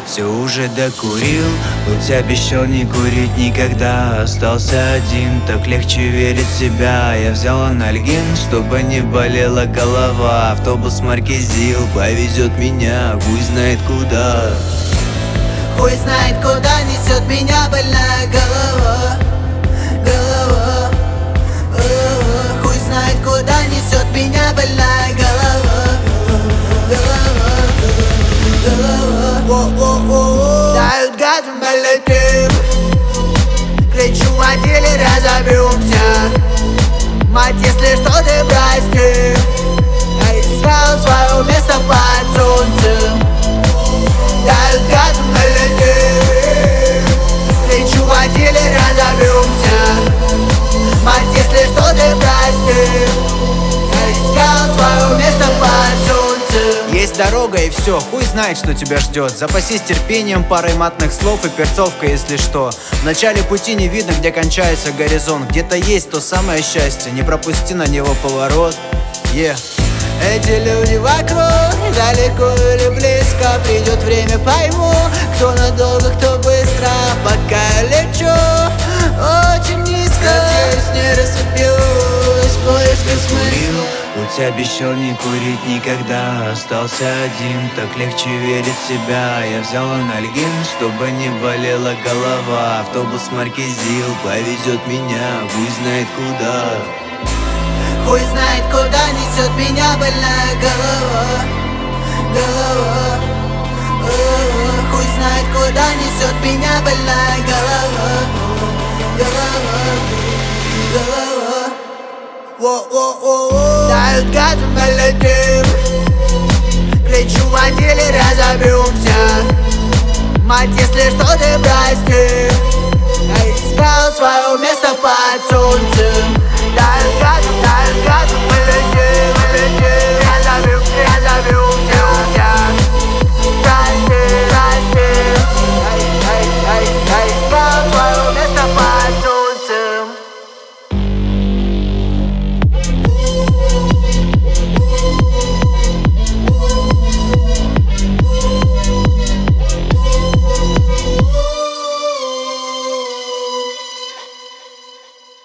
все уже докурил. Хоть обещал не курить никогда, остался один, так легче верить в себя. Я взял анальгин, чтобы не болела голова. Автобус марки ЗИЛ повезет меня, хуй знает куда. Хуй знает куда несет меня больная голова. Голова, хуй знает куда несет меня больная голова. Дают газом, мы летим. Кричу, водили, разобьемся. Мать, если что, ты прости. Я искал свое место под солнцем. Дают газом, мы летим. Кричу, водили, разобьемся. Мать, если что, ты прости. Я искал свое место под солнцем. Есть дорога и все, хуй знает, что тебя ждет. Запасись терпением, парой матных слов и перцовкой, если что. В начале пути не видно, где кончается горизонт. Где-то есть то самое счастье, не пропусти на него поворот. Эти люди вокруг, далеко или близко. Придет время, пойму, кто надолго, кто быстро. Пока я лечу очень низко, надеюсь, не рассыпюсь в поиске смысла. Хоть обещал не курить никогда, остался один, так легче верить в себя. Я взял анальгин, чтобы не болела голова. Автобус марки ЗИЛ повезет меня, хуй знает куда. Хуй знает куда несет меня больная голова. Голова, хуй знает куда несет меня больная голова. Голова, голова. Дают газом, мы летим. Кричу, водили, разобьемся. Мать, если что, ты прости. Я искал свое место под солнцем.